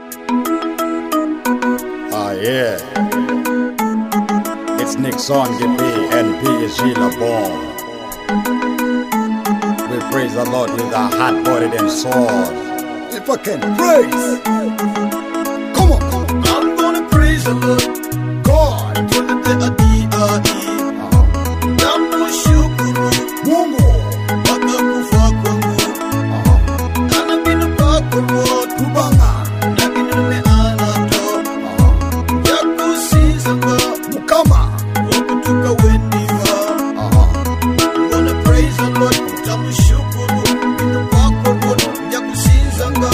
Yeah. It's Nixon GP and PSG LeBon. We praise the Lord with our heart, body, and soul. If I can praise, come on, come on. I'm gonna praise the Lord God. until the day I die. Namushukuru Mungu. mpaka kufa kwangu. Anabinu pako Lord Kubanga. lakini nimeana to ya kusizanga Mukama. ukutuka wendiva. I'm gonna praise the Lord tamushukuru mpaka pako Lord ya kusizanga.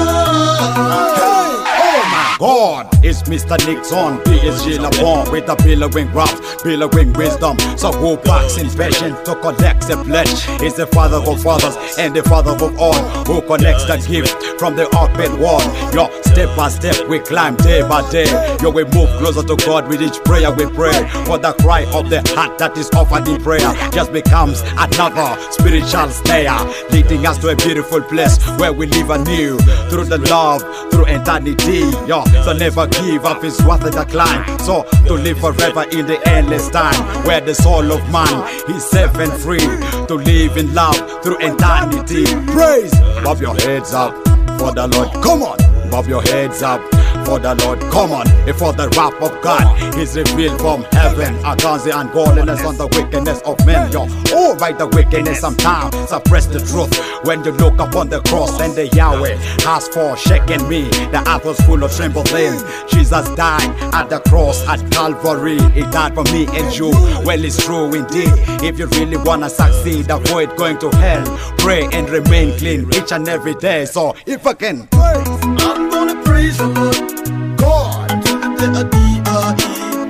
God is Mr. Nixon, PSG LeBon with the billowing raps, billowing wisdom. So who packs in passion to collect the pledge? He's the father of fathers and the father of all, who connects the gift from the open wall. Yo, step by step we climb day by day. Yo, we move closer to God with each prayer we pray. For the cry of the heart that is offered in prayer just becomes another spiritual snare, leading us to a beautiful place where we live anew through the love, through eternity. Yo, so never give up is worth the climb. So to live forever in the endless time, where the soul of man is safe and free to live in love through eternity. Praise, bob your heads up for the Lord. Come on, bob your heads up for the Lord. Come on, before the wrath of God is revealed from heaven. Against the ungodliness on the wickedness of men. Yo, oh, by the wickedness sometimes suppress the truth. When you look upon the cross and the Yahweh has forsaken me, the earth was full of trembling. Jesus died at the cross at Calvary. He died for me and you. Well, it's true indeed. If you really wanna succeed, avoid going to hell. Pray and remain clean each and every day. So if I can praise, I'm gonna praise the Lord God, until the day I die.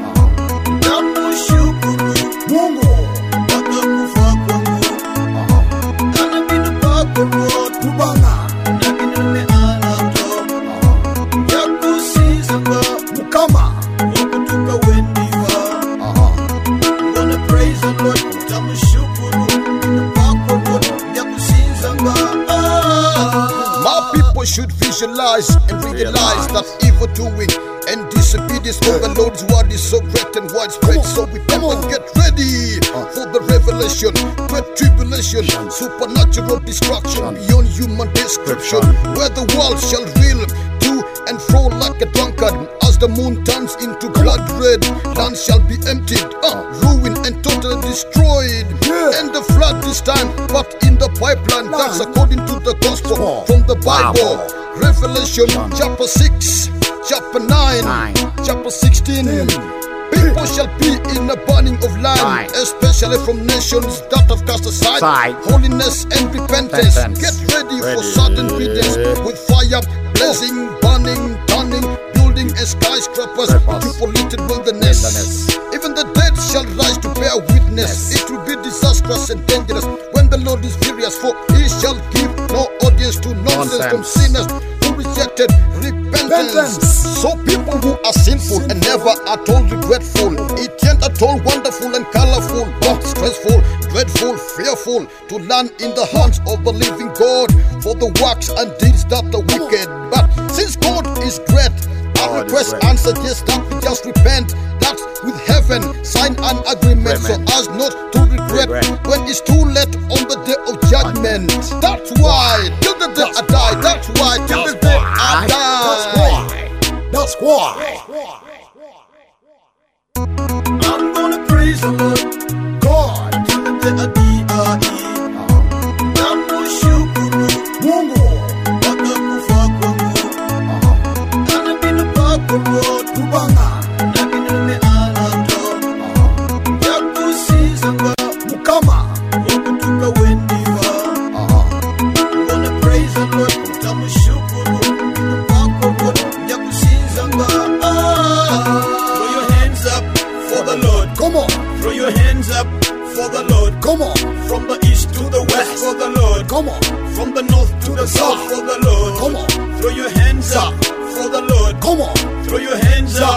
Namushukuru Mungu, mpaka kufa kwangu. Anabinu pako Lord Kubanga, lakini nimeana to ya kusizanga Mukama. ukutuka wendiva. I'm gonna praise the Lord tamushukuru mpaka Lord ya kusizanga. My people should visualize and realize that evil doing and disobedience of the Lord's word is so great and widespread. So we better get ready for the revelation, great tribulation, supernatural destruction beyond human description, where the world shall reel to and fro like a drunkard. As the moon turns into blood red, land shall be emptied, ruined and totally destroyed. And the flood this time, but in the pipeline. That's according to the gospel from the Bible. Revelation chapter 6, chapter 9, chapter 16. People shall be in a burning of land, especially from nations that have cast aside holiness and repentance. Get ready for sudden obedience with fire blazing, burning, turning, building a skyscrapers to polluted wilderness. Even the dead shall rise to bear witness. It will be disastrous and dangerous when the Lord is furious, for he shall give no audience to nonsense from sinners who rejected repentance. So people who are sinful and never at all regretful, it ain't at all wonderful and colorful, but stressful, dreadful, fearful to land in the hands of the living God for the works and deeds that are wicked. But since God is great, I request and suggest that we just repent, that with heaven sign an agreement so as not to regret when it's too late on the day of judgment. That's why till the day I die, that's why till the day I die. That's why. I'm gonna praise the Lord God, till the day I die. Namushukuru Mungu, mpaka kufa kwangu. Anabinu pako Lord Kubanga, lakini nimeana to ya kusizanga Mukama. ukutuka wendiva. I'm gonna praise the Lord tamushukuru mpaka Lord ya kusizanga. Throw your hands up for the Lord. Come on, Throw your hands up for the Lord. come on, From the east to the west for the Lord. come on, From the north to the south for the Lord. come on, Throw your hands up for the Lord. come on, Throw your hands up